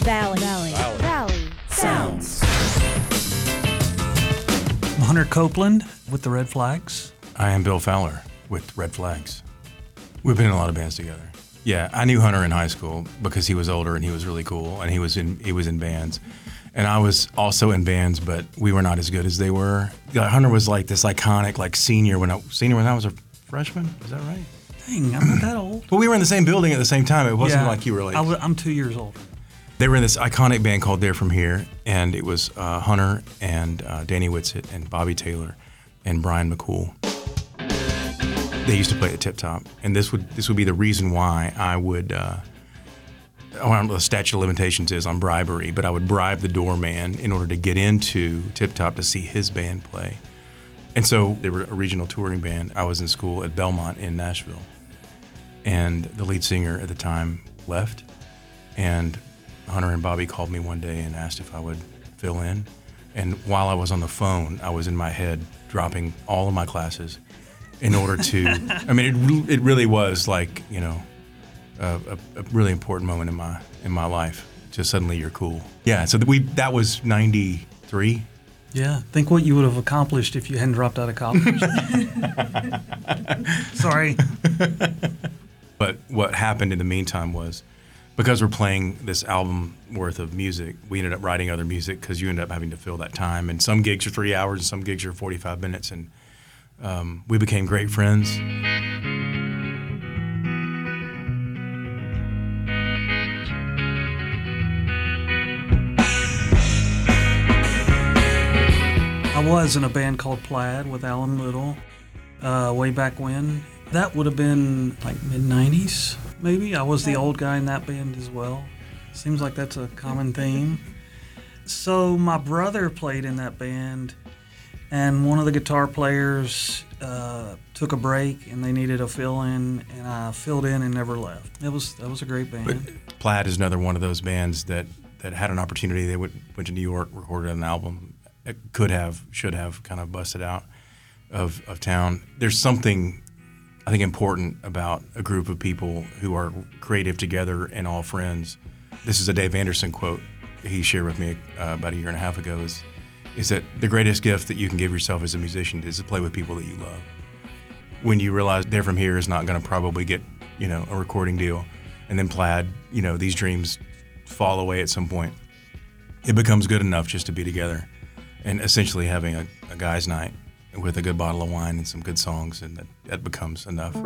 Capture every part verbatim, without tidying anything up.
Valley. Valley. Valley. Valley. Sounds. I'm Hunter Copeland with the Red Flags. I am Bill Fowler with Red Flags. We've been in a lot of bands together. Yeah, I knew Hunter in high school because he was older and he was really cool and he was in he was in bands. And I was also in bands, but we were not as good as they were. Hunter was like this iconic like senior when I senior when I was a freshman. Is that right? Dang, I'm not that old. Well, we were in the same building at the same time. It wasn't Yeah, like you were like. I was, I'm two years older. They were in this iconic band called They're From Here, and it was uh, Hunter and uh, Danny Whitsitt and Bobby Taylor and Brian McCool. They used to play at Tip Top, and this would this would be the reason why I would. Uh, I don't know what the statute of limitations is on bribery, but I would bribe the doorman in order to get into Tip Top to see his band play. And so they were a regional touring band. I was in school at Belmont in Nashville, and the lead singer at the time left, and Hunter and Bobby called me one day and asked if I would fill in. And while I was on the phone, I was in my head dropping all of my classes in order to, I mean, it, re- it really was like, you know, a, a, a really important moment in my in my life. Just suddenly you're cool. Yeah, so we that was ninety-three. Yeah, think what you would have accomplished if you hadn't dropped out of college. Sorry. But what happened in the meantime was, because we're playing this album worth of music, we ended up writing other music because you end up having to fill that time. And some gigs are three hours and some gigs are forty-five minutes. And um, we became great friends. I was in a band called Plaid with Alan Little uh, way back when. That would have been like mid nineties, maybe. I was the old guy in that band as well. Seems like that's a common theme. So my brother played in that band, and one of the guitar players uh, took a break, and they needed a fill-in, and I filled in and never left. It was that was a great band. But Plaid is another one of those bands that, that had an opportunity. They went, went to New York, recorded an album. It could have, should have kind of busted out of, of town. There's something, I think, important about a group of people who are creative together and all friends. This is a Dave Anderson quote he shared with me uh, about a year and a half ago, is, is that the greatest gift that you can give yourself as a musician is to play with people that you love. When you realize They're From Here is not going to probably get, you know, a recording deal, and then Plaid, you know, these dreams fall away at some point, it becomes good enough just to be together and essentially having a, a guy's night with a good bottle of wine and some good songs, and that, that becomes enough.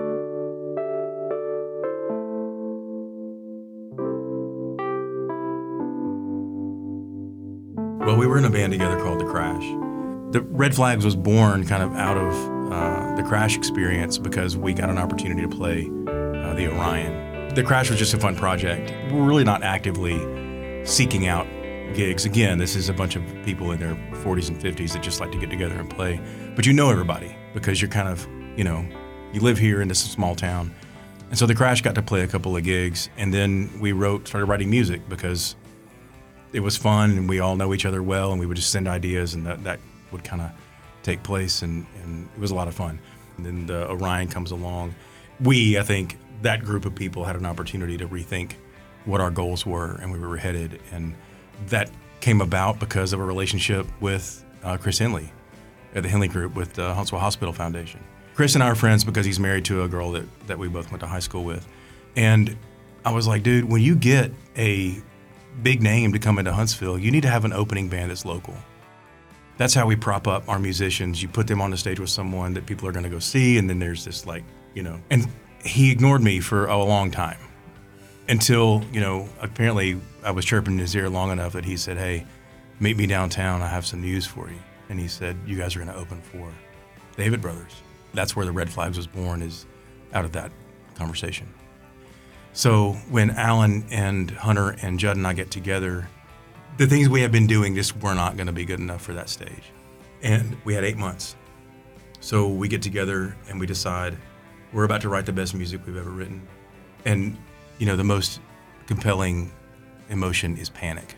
Well, we were in a band together called The Crash. The Red Flags was born kind of out of uh, the Crash experience because we got an opportunity to play uh, the Orion. The Crash was just a fun project. We're really not actively seeking out gigs. Again, this is a bunch of people in their forties and fifties that just like to get together and play. But you know everybody because you're kind of, you know, you live here in this small town. And so The Crash got to play a couple of gigs, and then we wrote, started writing music because it was fun and we all know each other well, and we would just send ideas, and that, that would kind of take place, and, and it was a lot of fun. And then the Orion comes along. We, I think, that group of people had an opportunity to rethink what our goals were and where we were headed, and that came about because of a relationship with uh, Chris Henley at the Henley Group with the Huntsville Hospital Foundation. Chris and I are friends because he's married to a girl that, that we both went to high school with. And I was like, dude, when you get a big name to come into Huntsville, you need to have an opening band that's local. That's how we prop up our musicians. You put them on the stage with someone that people are going to go see, and then there's this, like, you know. And he ignored me for a long time. Until, you know, apparently I was chirping in his ear long enough that he said, hey, meet me downtown, I have some news for you. And he said, you guys are going to open for David Brothers. That's where the Red Flags was born, is out of that conversation. So when Alan and Hunter and Judd and I get together, the things we have been doing just were not going to be good enough for that stage. And we had eight months. So we get together and we decide we're about to write the best music we've ever written. And you know, the most compelling emotion is panic.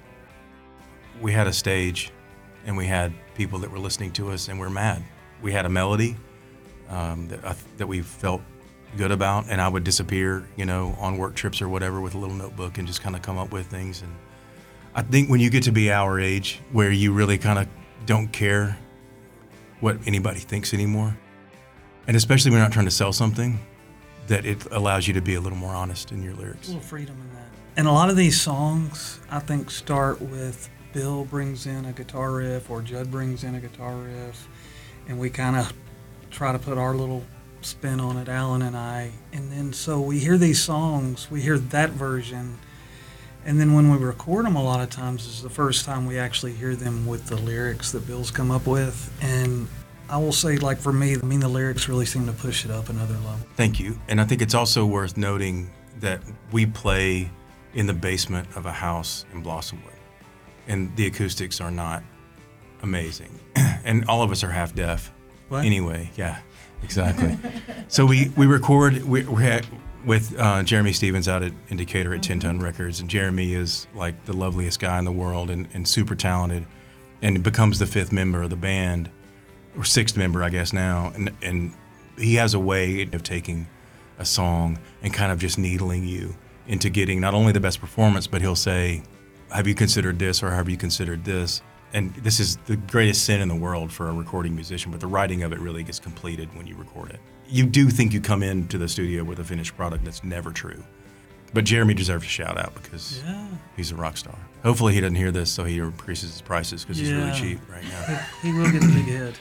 We had a stage, and we had people that were listening to us, and we're mad. We had a melody um, that I, that we felt good about, and I would disappear, you know, on work trips or whatever with a little notebook and just kind of come up with things. And I think when you get to be our age, where you really kind of don't care what anybody thinks anymore, and especially when you're not trying to sell something, that it allows you to be a little more honest in your lyrics. A little freedom in that. And a lot of these songs, I think, start with Bill brings in a guitar riff or Judd brings in a guitar riff, and we kind of try to put our little spin on it, Alan and I. And then so we hear these songs, we hear that version, and then when we record them a lot of times is the first time we actually hear them with the lyrics that Bill's come up with. And I will say, like, for me, I mean, the lyrics really seem to push it up another level. Thank you. And I think it's also worth noting that we play in the basement of a house in Blossomwood, and the acoustics are not amazing. And all of us are half deaf. What? Anyway, yeah, exactly. So we, we record we, we're at, with uh, Jeremy Stevens out at Indicator at Ten Ton Records, and Jeremy is like the loveliest guy in the world and, and super talented, and becomes the fifth member of the band, or sixth member, I guess now, and and he has a way of taking a song and kind of just needling you into getting not only the best performance, but he'll say, have you considered this, or have you considered this? And this is the greatest sin in the world for a recording musician, but the writing of it really gets completed when you record it. You do think you come into the studio with a finished product. That's never true. But Jeremy deserves a shout out because Yeah. he's a rock star. Hopefully he doesn't hear this, so he increases his prices because he's really Yeah. cheap right now. He will get the big hit.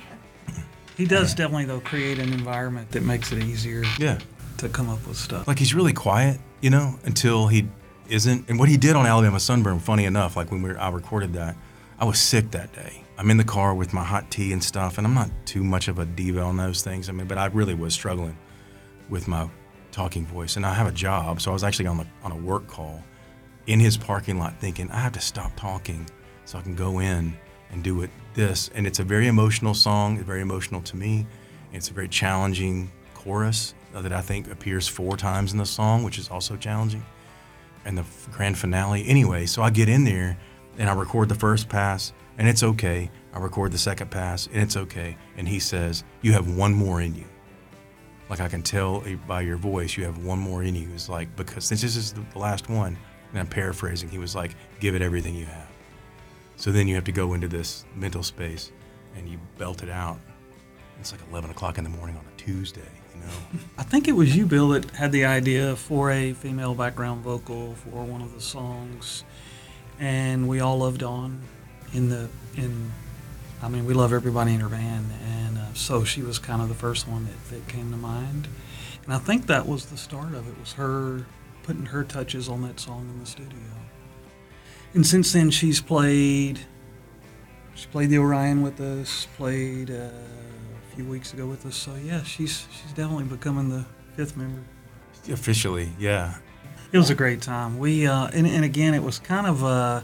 He does definitely, though, create an environment that makes it easier Yeah. to come up with stuff. Like, he's really quiet, you know, until he isn't. And what he did on Alabama Sunburn, funny enough, like when we were, I recorded that, I was sick that day. I'm in the car with my hot tea and stuff, and I'm not too much of a diva on those things. I mean, but I really was struggling with my talking voice, and I have a job, so I was actually on the on a work call in his parking lot thinking, I have to stop talking so I can go in and do it this. And it's a very emotional song, it's very emotional to me. It's a very challenging chorus that I think appears four times in the song, which is also challenging. And the grand finale. Anyway, so I get in there and I record the first pass, and it's okay. I record the second pass, and it's okay. And he says, you have one more in you. Like, I can tell by your voice, you have one more in you. It's like, because since this is the last one, and I'm paraphrasing, he was like, give it everything you have. So then you have to go into this mental space, and you belt it out. It's like eleven o'clock in the morning on a Tuesday, you know? I think it was you, Bill, that had the idea for a female background vocal for one of the songs, and we all loved Dawn in the in. I mean, we love everybody in her band, and uh, so she was kind of the first one that, that came to mind. And I think that was the start of it, was her putting her touches on that song in the studio. And since then, she's played. She played the Orion with us. Played uh, a few weeks ago with us. So yeah, she's she's definitely becoming the fifth member. Officially, yeah. It was a great time. We uh, and, and again, it was kind of uh,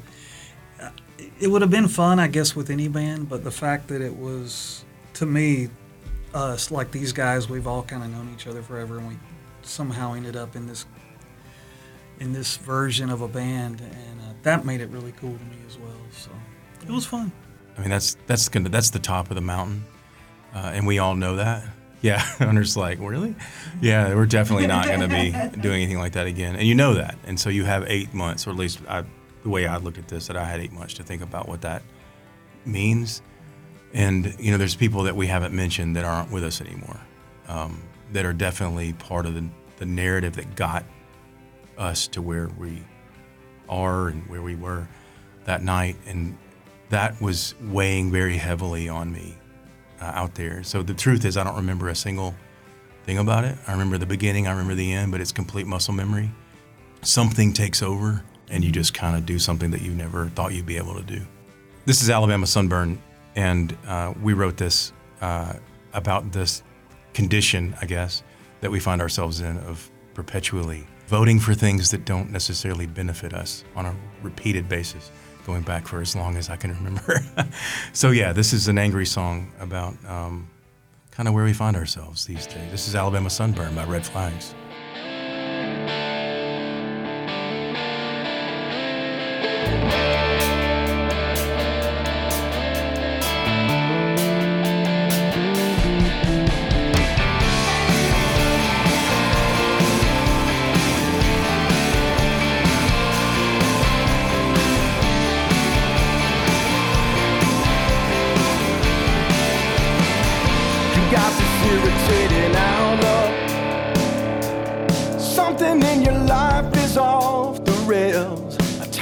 it would have been fun, I guess, with any band, but the fact that it was, to me, us, like these guys, we've all kind of known each other forever, and we somehow ended up in this in this version of a band, and uh, that made it really cool to me as well. So it was fun. I mean, that's that's gonna that's the top of the mountain, uh, and we all know that. Yeah, Hunter's like, really? Yeah, we're definitely not going to be doing anything like that again. And you know that. And so you have eight months, or at least I, the way I looked at this, that I had eight months to think about what that means. And, you know, there's people that we haven't mentioned that aren't with us anymore, um, that are definitely part of the, the narrative that got us to where we are and where we were that night. And that was weighing very heavily on me. Uh, out there. So the truth is, I don't remember a single thing about it. I remember the beginning, I remember the end, but it's complete muscle memory. Something takes over, and you just kind of do something that you never thought you'd be able to do. This is Alabama Sunburn, and uh, we wrote this uh, about this condition, I guess, that we find ourselves in of perpetually voting for things that don't necessarily benefit us on a repeated basis, going back for as long as I can remember. So yeah, this is an angry song about um, kind of where we find ourselves these days. This is Alabama Sunburn by Red Flags.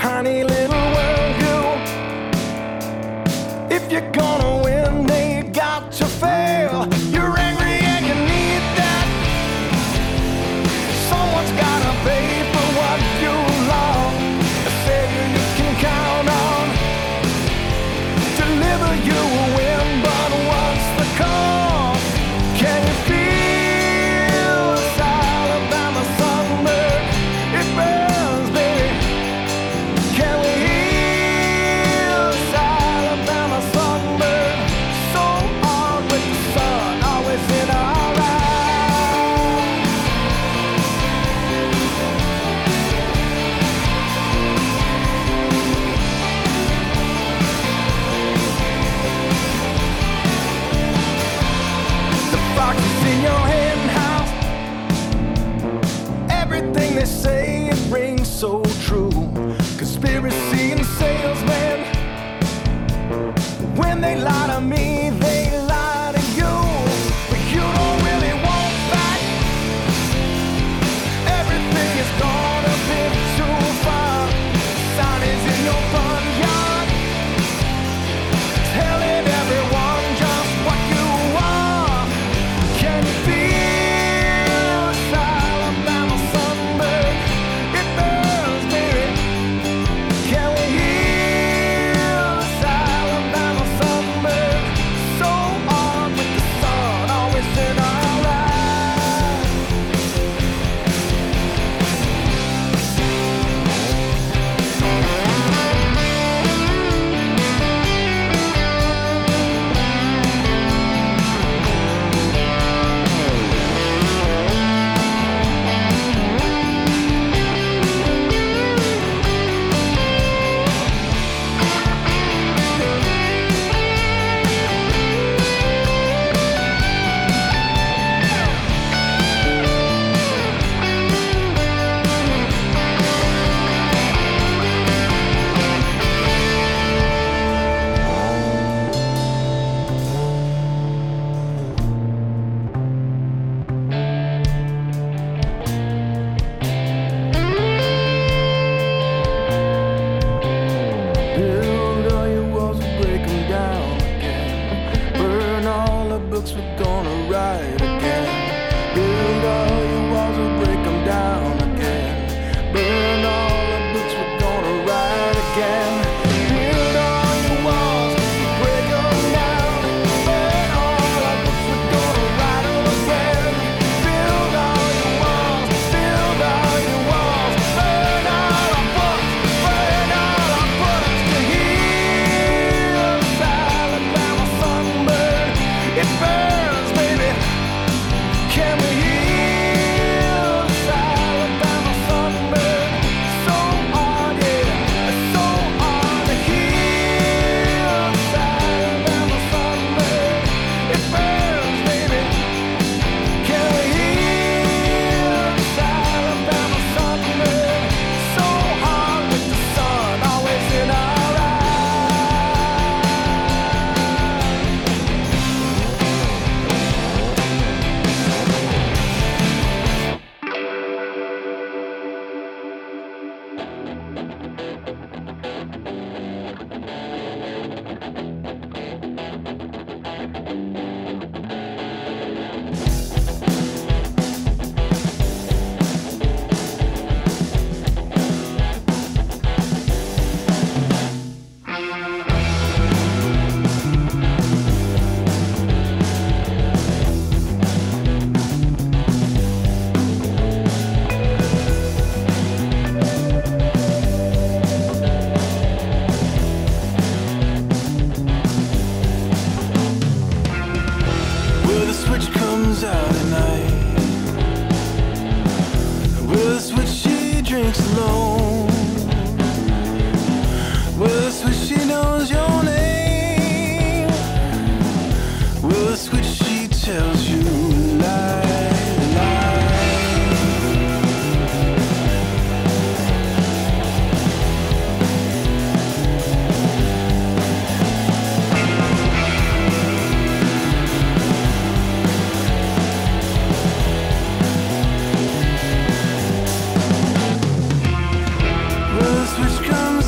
tiny little world, you. If you're gonna win, then you got to fail. You're angry and you need that. Someone's gotta pay for what you lost. A savior you can count on. Deliver you a win, but what's the cost? Can you feel this Alabama sunburn? It burns, baby. Can we heal this Alabama sunburn? So hard with the sun, always in our eyes. The fox is in your hen house. Everything they say, it rings so true. Conspiracy and salesmen. When they lie to me, they lie to you. But you don't really want that. Everything is gone a bit too far. Sign is in your front yard, telling everyone just what you are. Can you feel this Alabama sunburn? It burns, baby. Can we heal this Alabama sunburn? So hard with the sun, always in our eyes. Build all your walls and break them down again. Burn all the books we're gonna write again. Build all your walls and break them down again. Burn all the books we're gonna write again. Build all your walls, break them down. Burn all the books we're gonna write again. Build all your walls, build all your walls. Burn all our books, burn all our books to heal this Alabama sunburn. It burns, baby. Can we heal this Alabama sunburn? So hard, yeah, it's so hard to heal this Alabama sunburn. It burns, baby. Can we heal this Alabama sunburn? So hard with the sun, always in our where the switch comes out at night, where the switch she drinks alone, where the switch she knows your name, where the switch she tells you lie, lie. Where the switch comes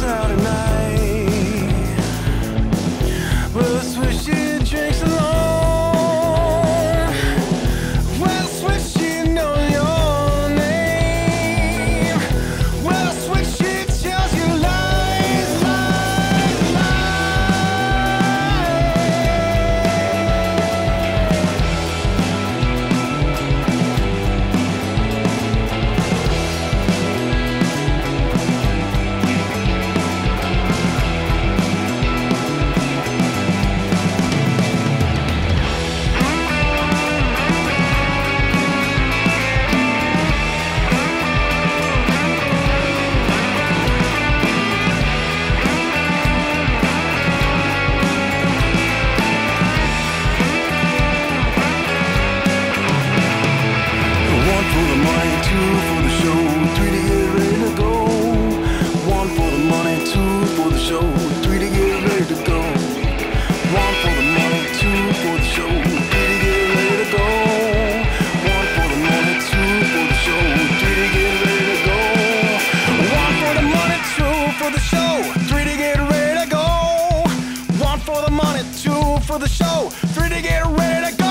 the show, three to get ready to go. One for the money, two for the show, three to get ready to go. One for the money, two for the show, three to get ready to go. One for the money, two for the show, three to get ready to go. One for the money, two for the show, three to get ready to go.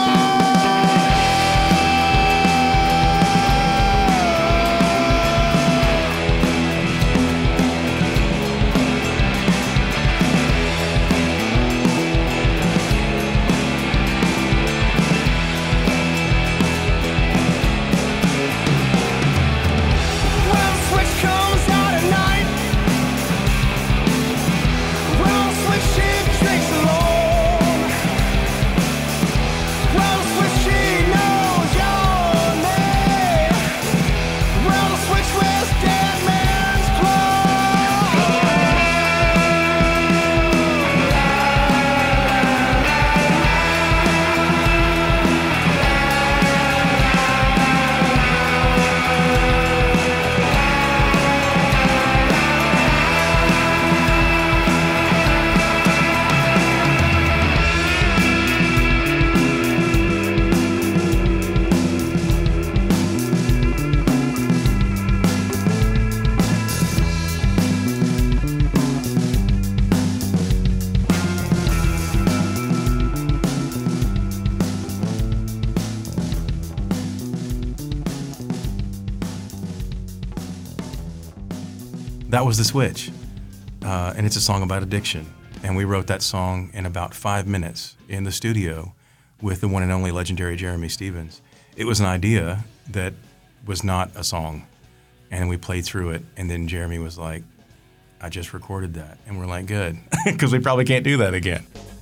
That was The Switch, uh, and it's a song about addiction. And we wrote that song in about five minutes in the studio with the one and only legendary Jeremy Stevens. It was an idea that was not a song, and we played through it, and then Jeremy was like, I just recorded that. And we're like, good, because we probably can't do that again.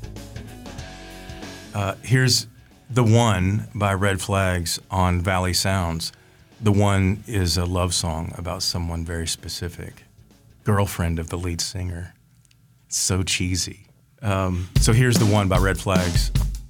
Uh, here's The One by Red Flags on Valley Sounds. The One is a love song about someone very specific. Girlfriend of the lead singer. So cheesy. Um, so here's The One by Red Flags.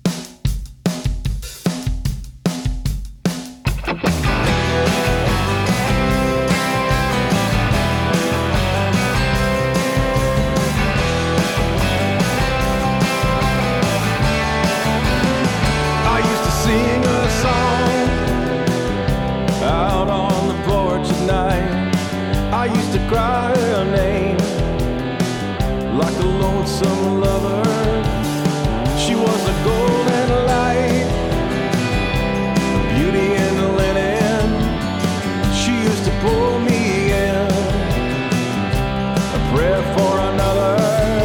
I used to sing a song out on the porch at night. I used to cry her name like a lonesome lover. She was a golden light, a beauty in the linen. She used to pull me in, a prayer for another.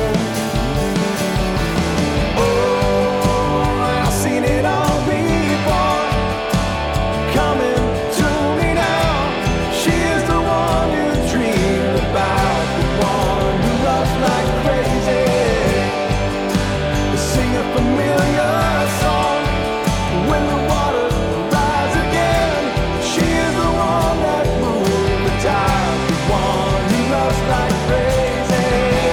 Oh, I've seen it all before, coming to me now. She is the one you dreamed about, the one who loves like crazy. Sing a familiar song when the water rise again. She is the one that moved the tide, the one who loves like crazy.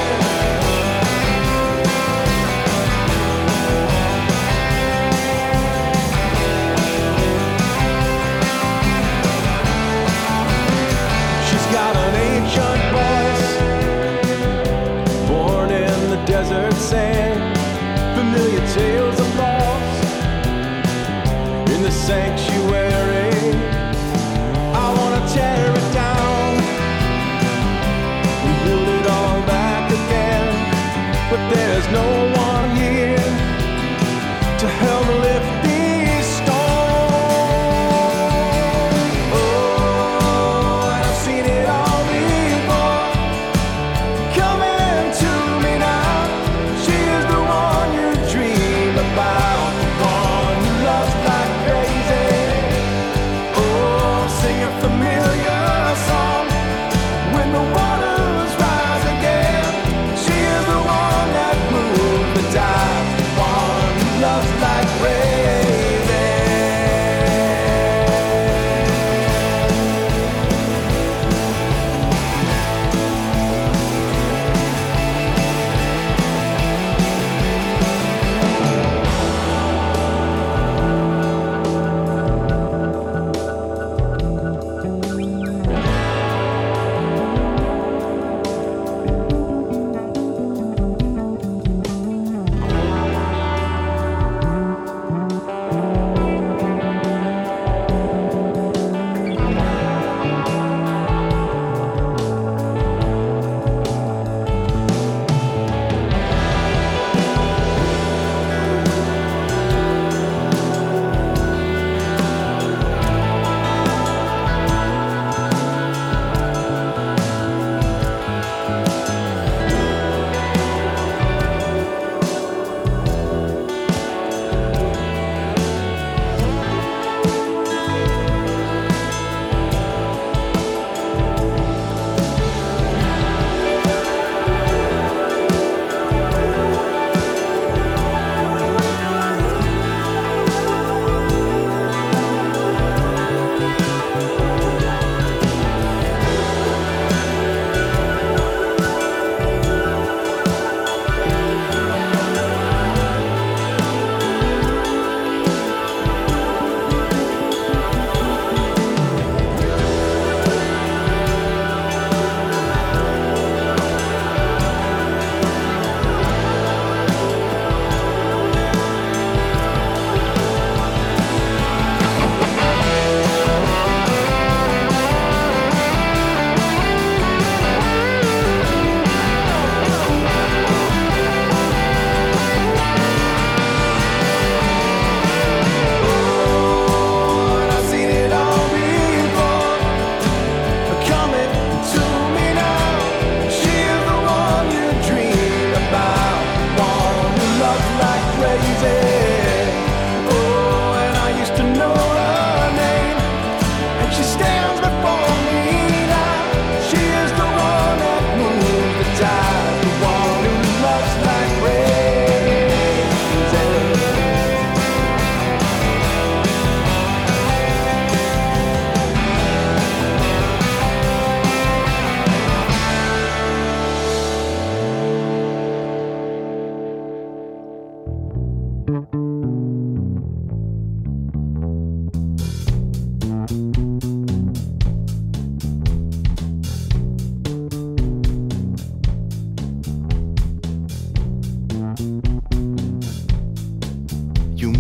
She's got an ancient voice, born in the desert sand. Familiar tales of loss in the sanctuary. I wanna tear it down and build it all back again, but there's no one here to help lift these stones. Oh, and I've seen it all before, coming to me now. She is the one you dream about, the one who loves like crazy. Oh, sing a familiar song when the waters rise again. She is the one that moves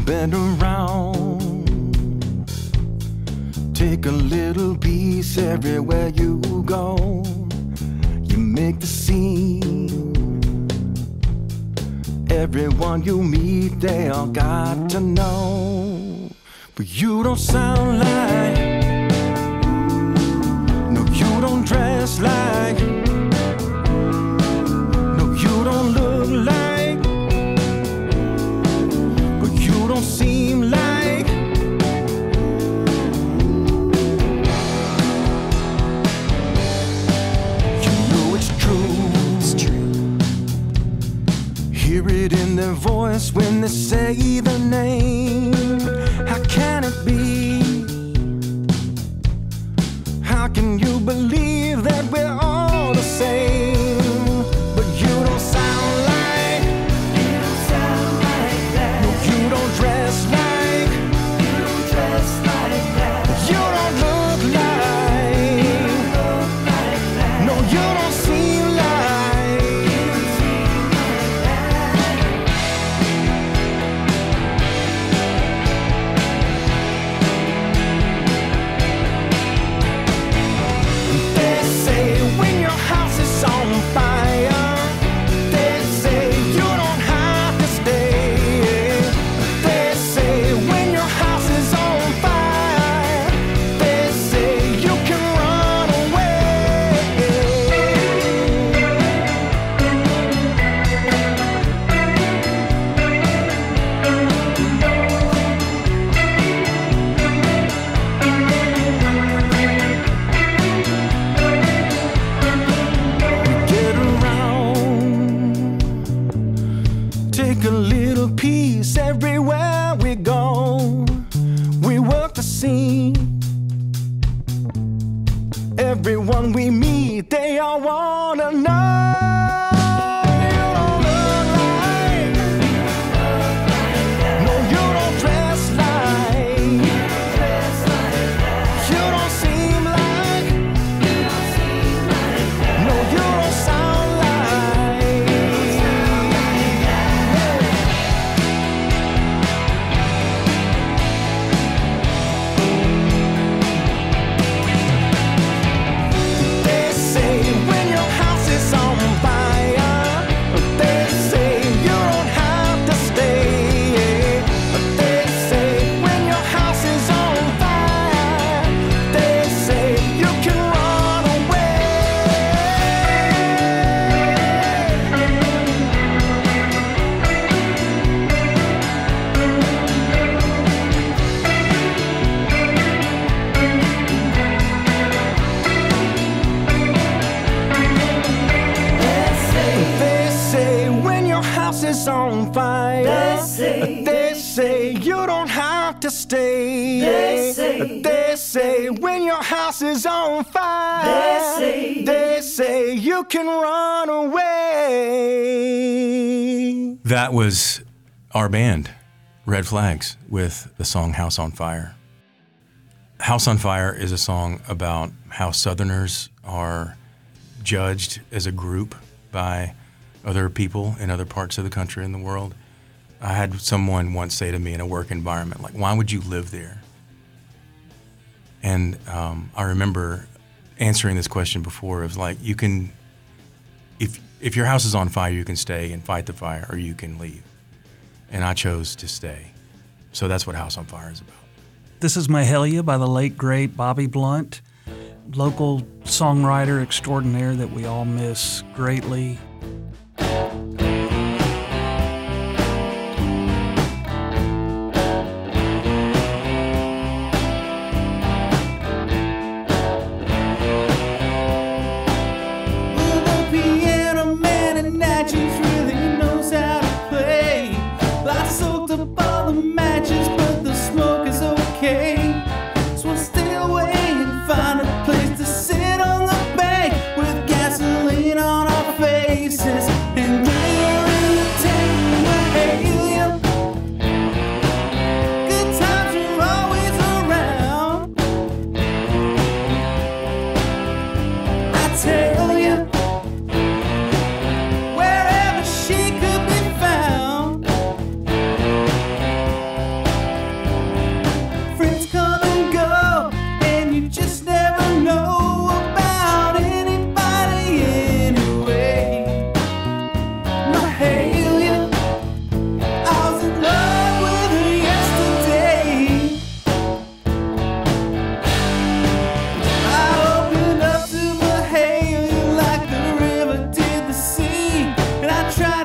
bend around. Take a little piece everywhere you go. You make the scene. Everyone you meet, they all got to know. But you don't sound like, no, you don't dress like, no, you don't look like, but you don't seem like. You know it's true. It's true. Hear it in their voice when they say the name. How can it be? How can you believe that we're all the same? But you don't sound like, you don't sound like that. No, you don't dress like, you don't dress like that. You don't look like, you don't look like that. No, you don't seem like, you don't seem like that. They say when your house is on fire, they say you don't have to stay. They say when your house is on fire, they say you can run away. Get around, take a little piece everywhere we go. We work the scene. Everyone we meet, they all wanna know. You don't look like, no, you don't dress like, you don't seem like, no, you don't sound like. They say when your house is on fire, they say you don't have to stay. They say when your house is on fire, they say you can run away. They say when your house is on fire, they say, they say you don't have to stay. They say, they say when your house is on fire, they say, they say you can run away. That was our band, Red Flags, with the song House on Fire. House on Fire is a song about how Southerners are judged as a group by other people in other parts of the country and the world. I had someone once say to me in a work environment, like, why would you live there? And um, I remember answering this question before. It was like, you can, if if your house is on fire, you can stay and fight the fire, or you can leave. And I chose to stay. So that's what House on Fire is about. This is Mahalia by the late, great Bobby Blunt, local songwriter extraordinaire that we all miss greatly.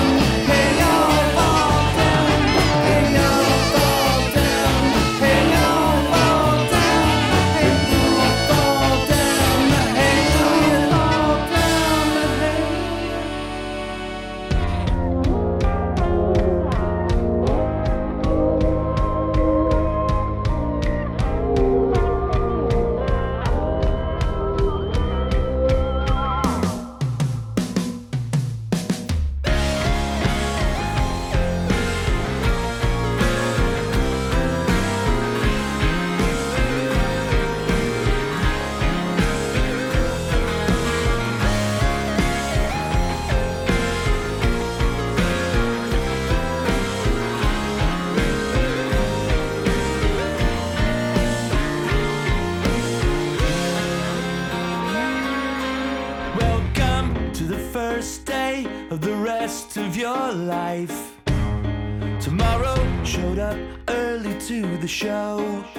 first day of the rest of your life. Tomorrow showed up early to the show.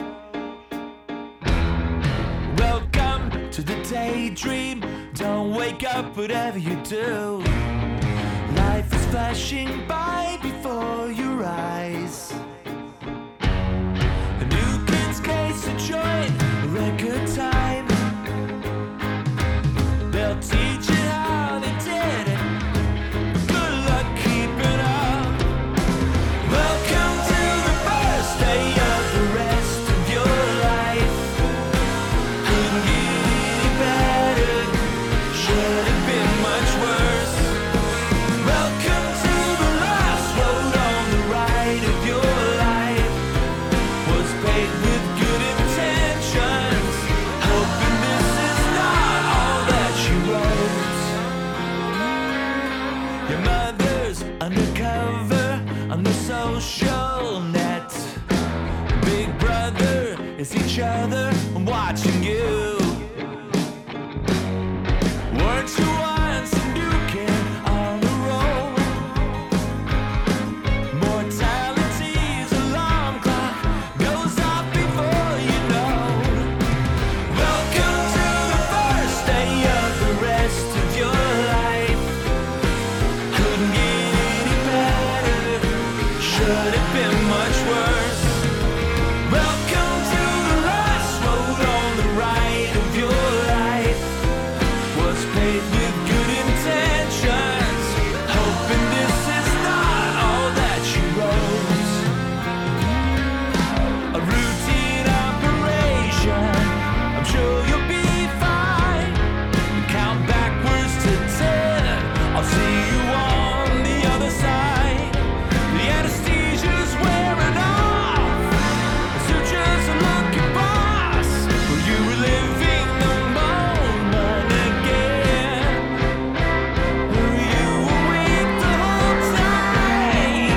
Welcome to the daydream. Don't wake up whatever you do. Life is flashing by before your eyes. A new kid's case to join a record time. They'll teach you how they did it. Good luck keeping up. Welcome to the first day of the rest of your life. Couldn't get any better. Should have been much worse. Welcome to the last road on the ride of your life. Was paved with good intentions, hoping this is not all that she wrote. Your mother's undercover on the social net. Big brother is each other watching you. Weren't you once a new kid on the road? Mortality's alarm clock goes off before you know. Welcome to the first day of the rest of your life. Couldn't get any better. Should have been much worse. Welcome to the a routine operation. I'm sure you'll be fine. Count backwards to ten. I'll see you on the other side. The anesthesia's wearing off. The sutures are looking boss. Well, you were living the moment again. You were weak the whole time.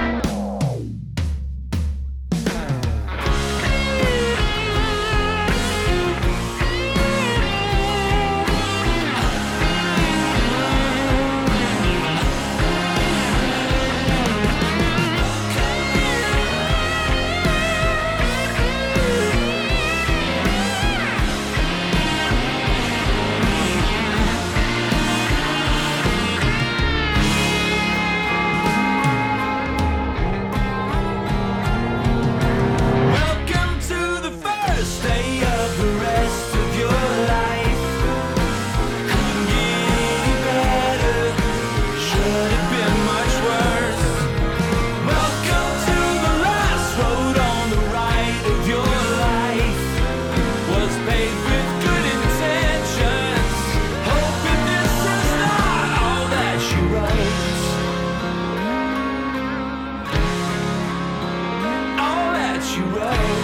Welcome to the first day of the rest of your life. Couldn't get any better. Should have been much worse. Welcome to the last road on the right of your life. Was paved with good intentions. Hoping this is not all that she wrote. All that she wrote.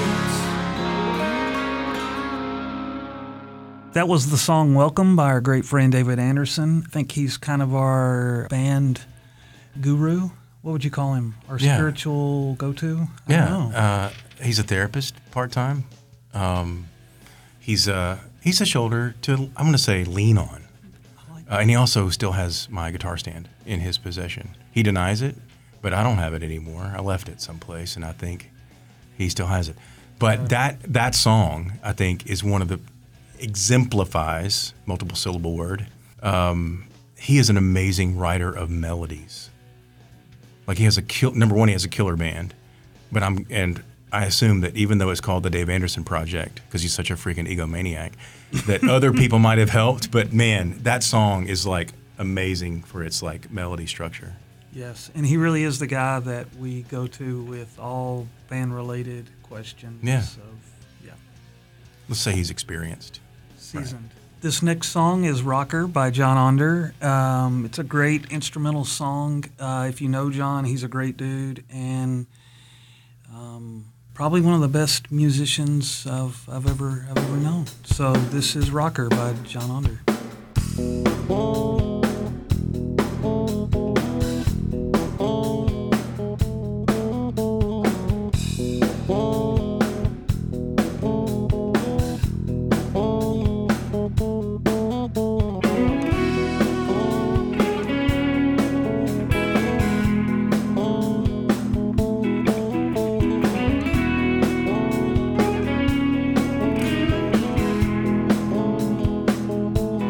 That was the song Welcome by our great friend David Anderson. I think he's kind of our band guru. What would you call him? Our Yeah. spiritual go-to? I Yeah, don't know. uh, he's a therapist part time. Um, he's a he's a shoulder to I'm going to say lean on, uh, and he also still has my guitar stand in his possession. He denies it, but I don't have it anymore. I left it someplace, and I think he still has it. But that that song I think is one of the exemplifies multiple syllable word. Um, he is an amazing writer of melodies. Like he has a kill. Number one, he has a killer band, but I'm and I assume that even though it's called the Dave Anderson Project because he's such a freaking egomaniac, that other people might have helped. But man, that song is like amazing for its like melody structure. Yes, and he really is the guy that we go to with all band-related questions. Yeah. Of, yeah, Let's say he's experienced. seasoned. This next song is Rocker by John Onder. Um, it's a great instrumental song. Uh, if you know John, he's a great dude and um, probably one of the best musicians I've, I've ever I've ever known. So this is Rocker by John Onder. Welcome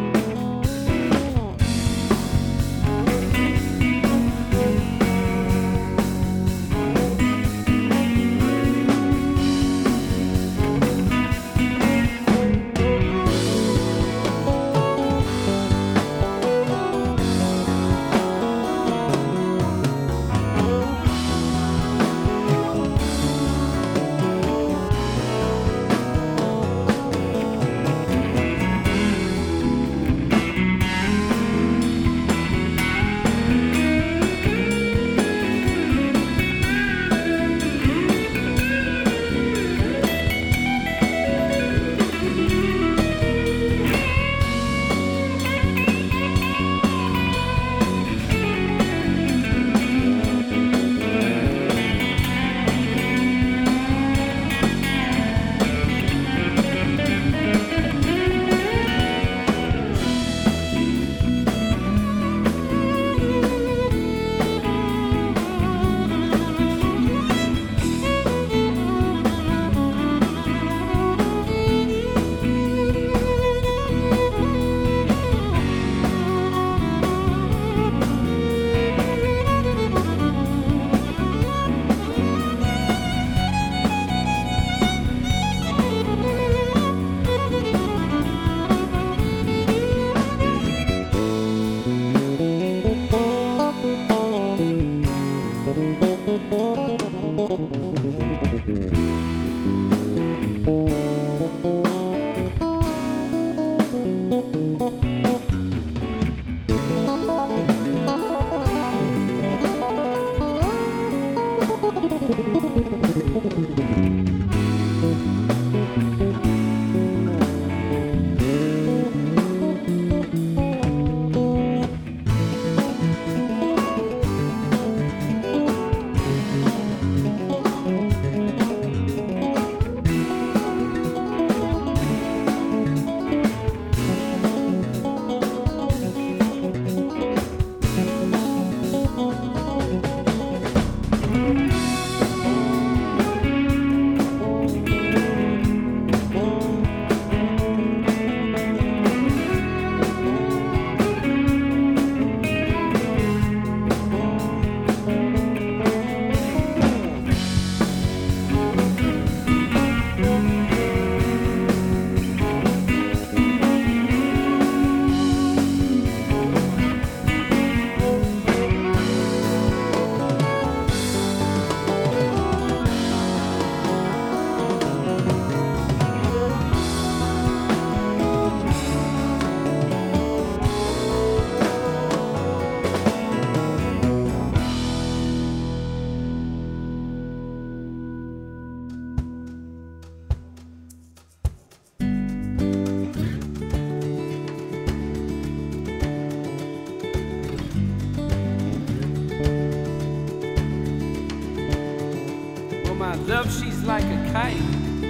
like a kite.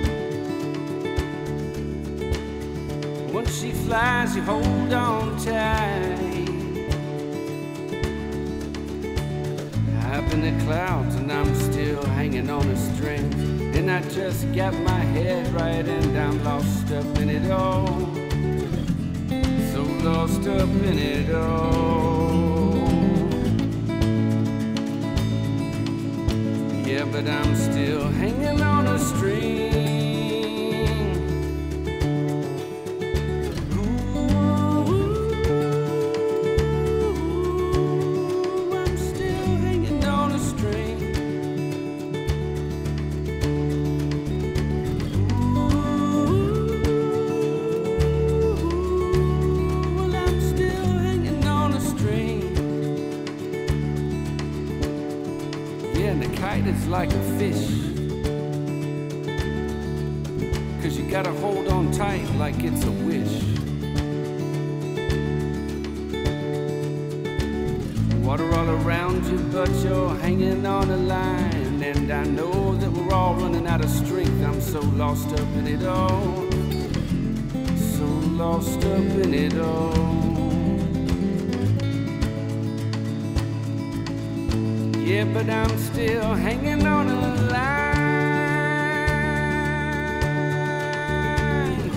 Once she flies, you hold on tight. Up in the clouds and I'm still hanging on a string. And I just got my head right and I'm lost up in it all. So lost up in it all. Yeah, but I'm still hanging on a string. It's like a fish, 'cause you gotta hold on tight like it's a wish. Water all around you, but you're hanging on a line. And I know that we're all running out of strength. I'm so lost up in it all, so lost up in it all. Yeah, but I'm still hanging on a line.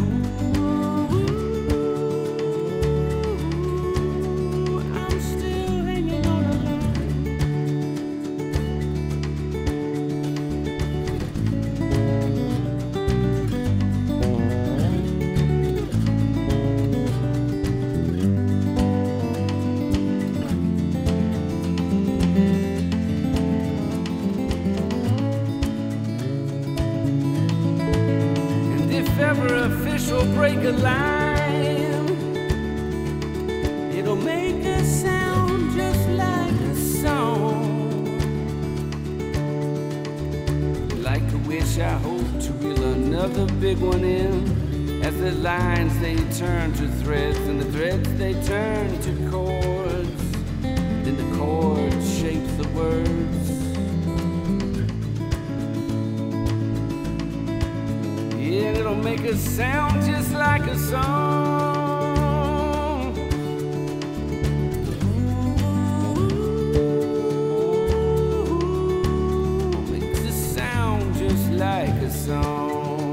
Ooh, I'm still hanging on a will break a line. It'll make a sound just like a song. Like a wish, I hope to reel another big one in. As the lines they turn to threads, and the threads they turn to chords. Then the chords shape the words. Yeah, it'll make a sound just like a song. Ooh, makes a sound just like a song.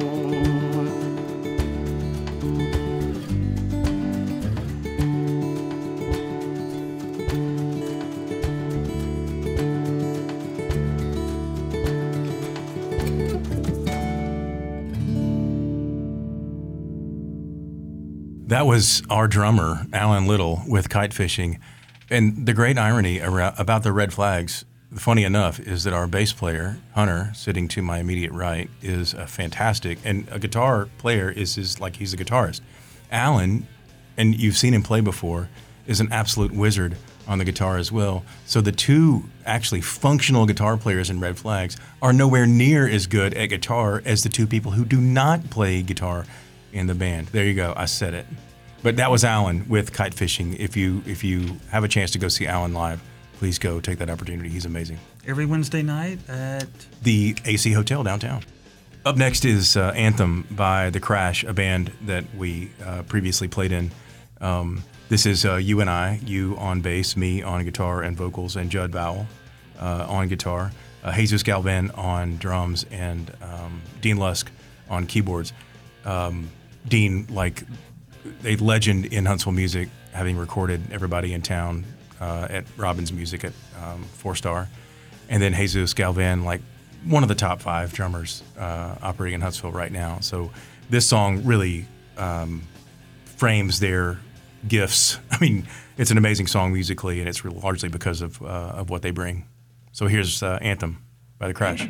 That was our drummer, Alan Little, with Kite Fishing. And the great irony around, about the Red Flags, funny enough, is that our bass player, Hunter, sitting to my immediate right, is a fantastic, and a guitar player is his, like he's a guitarist. Alan, and you've seen him play before, is an absolute wizard on the guitar as well. So the two actually functional guitar players in Red Flags are nowhere near as good at guitar as the two people who do not play guitar in the band. There you go, I said it. But that was Alan with Kite Fishing. If you if you have a chance to go see Alan live, please go take that opportunity. He's amazing. Every Wednesday night at the A C Hotel downtown. Up next is uh, Anthem by The Crash, a band that we uh, previously played in. Um, this is uh, you and I, you on bass, me on guitar and vocals, and Judd Bowell uh, on guitar, uh, Jesus Galvan on drums, and um, Dean Lusk on keyboards. Um, Dean, like a legend in Huntsville music, having recorded everybody in town uh, at Robbins Music at um, Four Star. And then Jesus Galvan, like one of the top five drummers uh, operating in Huntsville right now. So this song really um, frames their gifts. I mean, it's an amazing song musically, and it's largely because of, uh, of what they bring. So here's uh, Anthem by The Crash.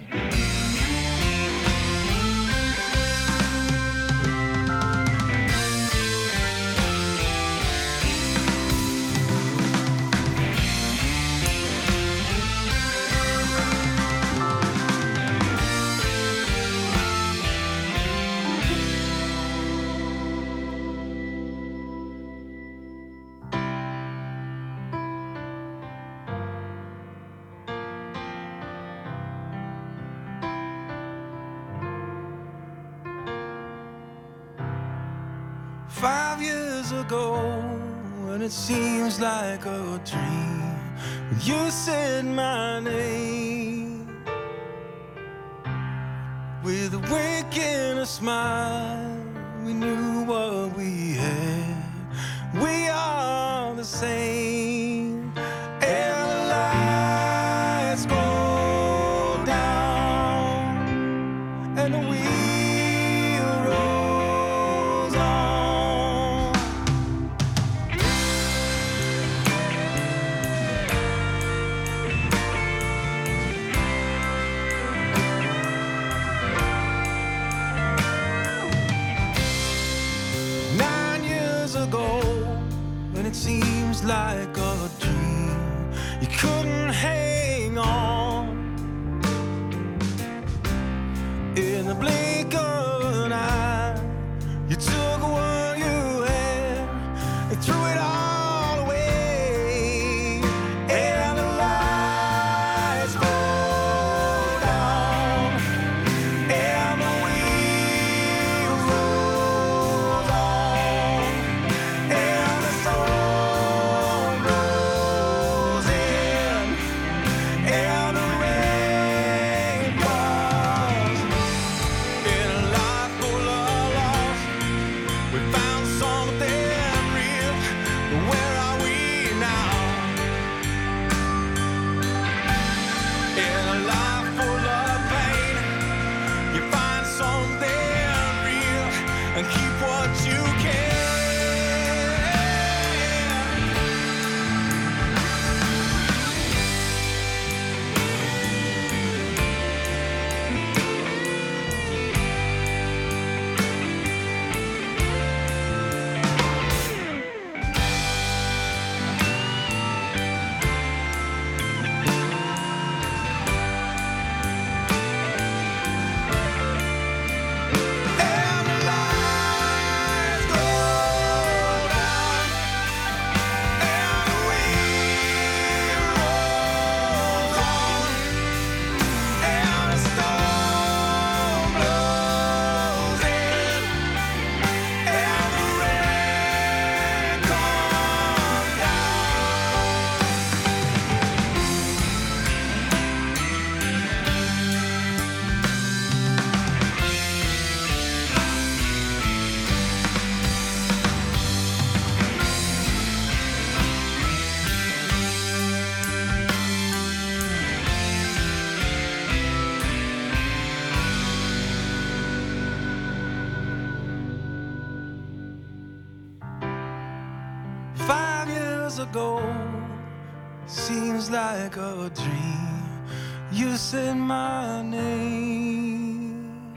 Five years ago, and it seems like a dream, when you said my name, with a wink and a smile, we knew what we had. We are the same, and the lights go down, and the wheel rolls on. Nine years ago, and it seems like a dream, you couldn't hang on. In the blink of an eye, you took what you had and threw it all away. And the lights go down, and the wheel rolls on, and the storm blows in, and the rain falls. In a life full of loss, we found something real. But where are we now? In a life full of pain, you find something real and keep what you can. And the lights go down, and the wheel rolls on, and the storm blows in, and the rain comes down. Five years ago, seems like a dream. You said my name.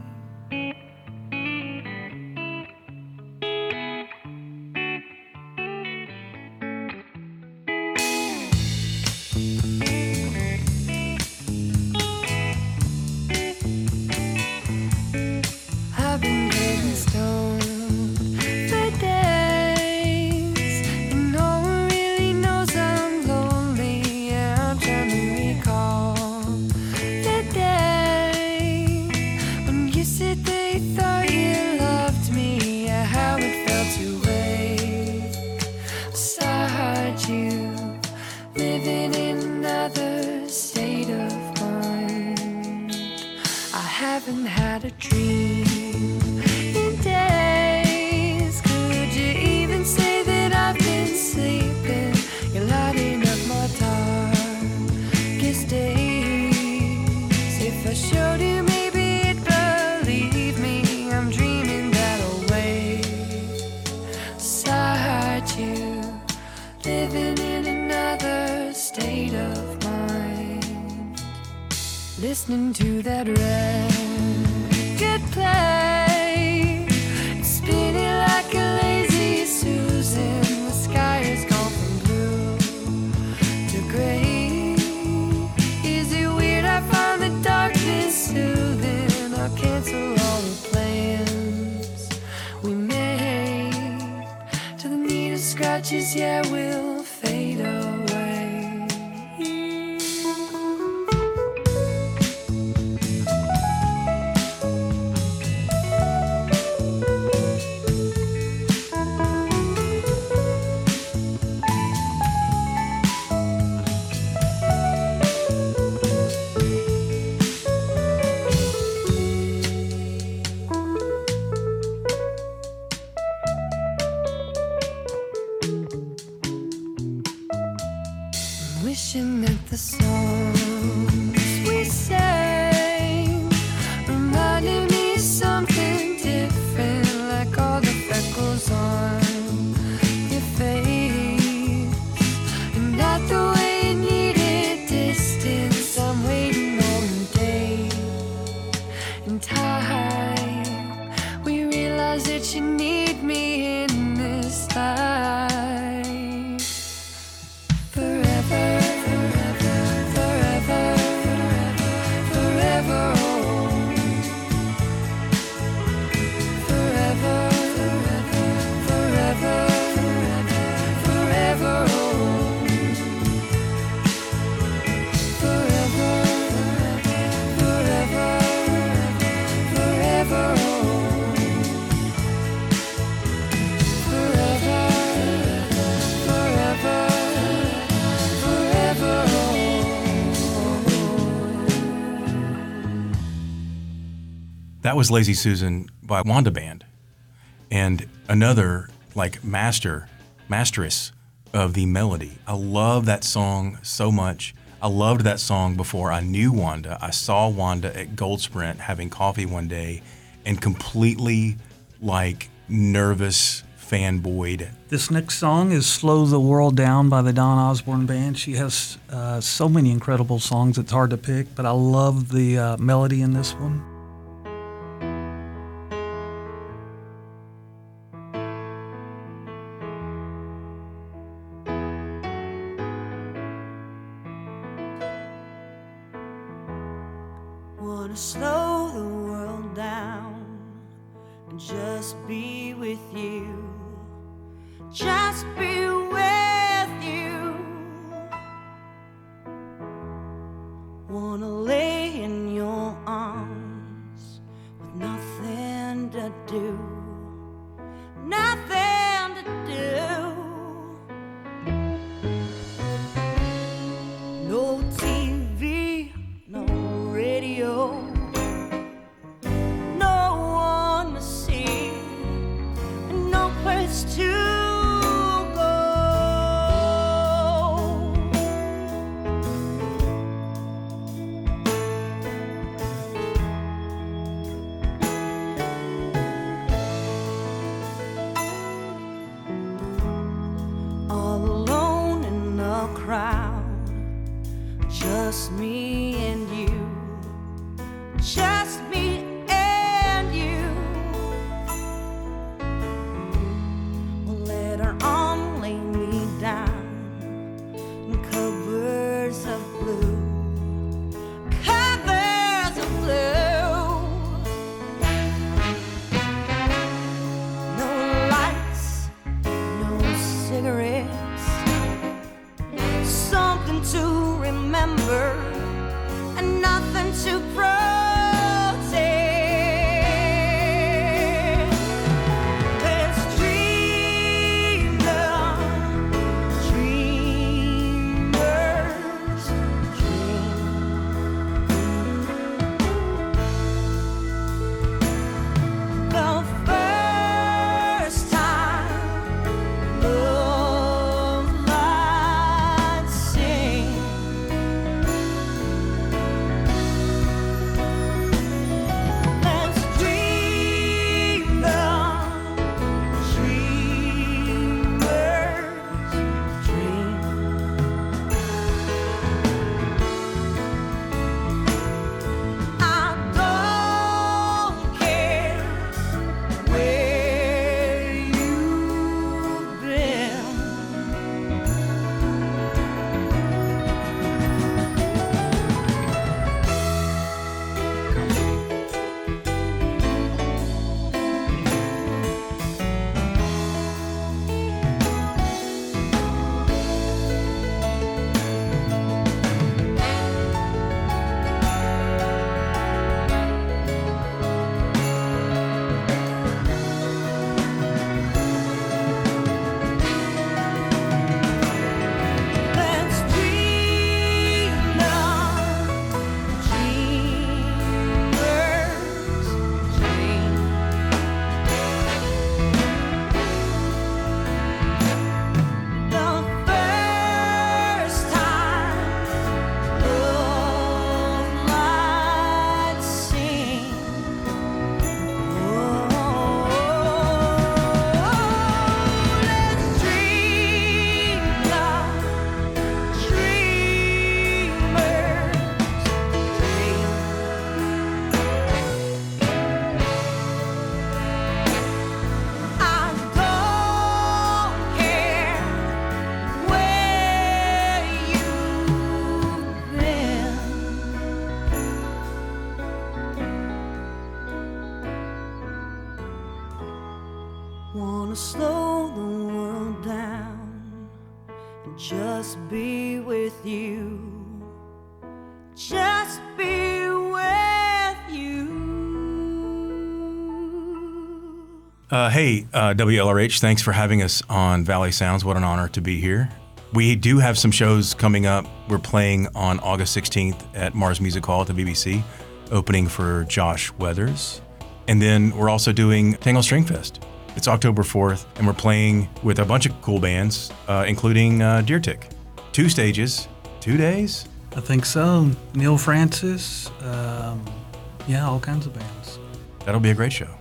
I've been getting stoned for days, and no one really knows I'm lonely. Yeah, I'm trying to recall the day when you said they thought you loved me. Yeah, how it felt to wake beside you, living in another state of mind. I haven't had a dream in days. Could you even say that I've been sleeping? You're lighting up my darkest days. If I showed you, maybe you'd believe me. I'm dreaming that I'll wake beside you, living in another state of mind. Listening to that record play, it's spinning like a lazy Susan. The sky has gone from blue to gray. Is it weird? I find the darkness soothing. I'll cancel all the plans we made. To the needle scratches, yeah, we'll fade away. wishing that the songs we sang reminded me something different, like all the freckles on your face, and that the way it needed distance. I'm waiting on the day and time we realize that you need me in this life. Forever, forever, forever, forever, forever, forever, forever, forever, forever, forever. That was Lazy Susan by Wanda Band, and another like master, masteress of the melody. I love that song so much. I loved that song before I knew Wanda. I saw Wanda at Gold Sprint having coffee one day and completely like nervous fanboyed. This next song is Slow the World Down by the Don Osborne Band. She has uh, so many incredible songs, it's hard to pick, but I love the uh, melody in this one. Wanna slow the world down and just be with you, just be with you. Wanna lay in your arms with nothing to do, nothing to do. No T V, no radio, no one to see, and no place to go. Wanna slow the world down and just be with you. Just be with you. Uh, hey, uh, W L R H, thanks for having us on Valley Sounds. What an honor to be here. We do have some shows coming up. We're playing on August sixteenth at Mars Music Hall at the B B C, opening for Josh Weathers. And then we're also doing Tangle String Fest. It's October fourth, and we're playing with a bunch of cool bands, uh, including uh, Deer Tick. Two stages, two days. I think so. Neil Francis, um, yeah, all kinds of bands. That'll be a great show.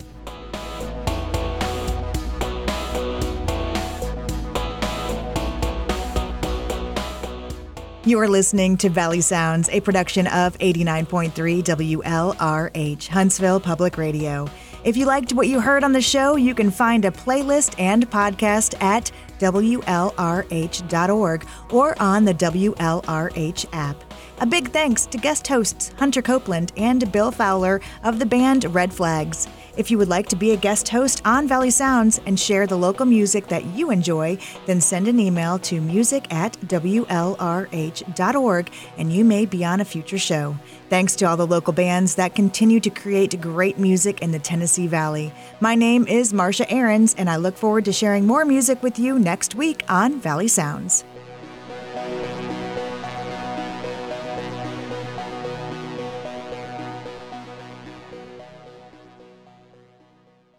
You are listening to Valley Sounds, a production of eighty-nine point three W L R H, Huntsville Public Radio. If you liked what you heard on the show, you can find a playlist and podcast at W L R H dot org or on the W L R H app. A big thanks to guest hosts Hunter Copeland and Bill Fowler of the band Red Flags. If you would like to be a guest host on Valley Sounds and share the local music that you enjoy, then send an email to music at W L R H dot org and you may be on a future show. Thanks to all the local bands that continue to create great music in the Tennessee Valley. My name is Marsha Ahrens, and I look forward to sharing more music with you next week on Valley Sounds.